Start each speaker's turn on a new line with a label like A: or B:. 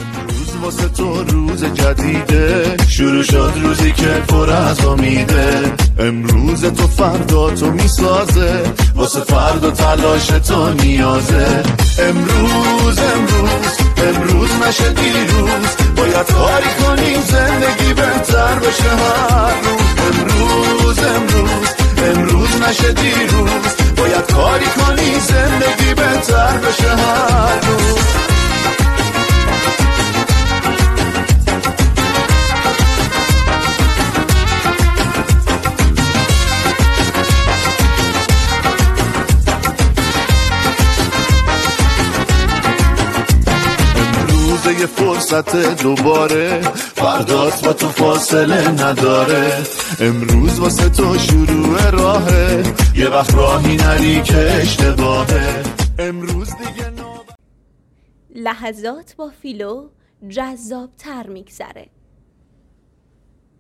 A: امروز واسه تو روز جدیده، شروع شد روزی که پر از امیده. امروز تو فردا تو میسازه، واسه فردا تلاش تو نیازه. امروز نشه دیروز، باید کاری کنیم زندگی بهتر بشه هر روز. امروز نشه دیروز، باید کاری کنی زندگی بهتر بشه هر روز. یه فرصت دوباره، فردات با تو فاصله نداره. امروز واسه تو شروع راهه، یه وقت راهی نری که اشتباهه. امروز دیگه
B: لحظات با فیلو جذاب تر میگذره.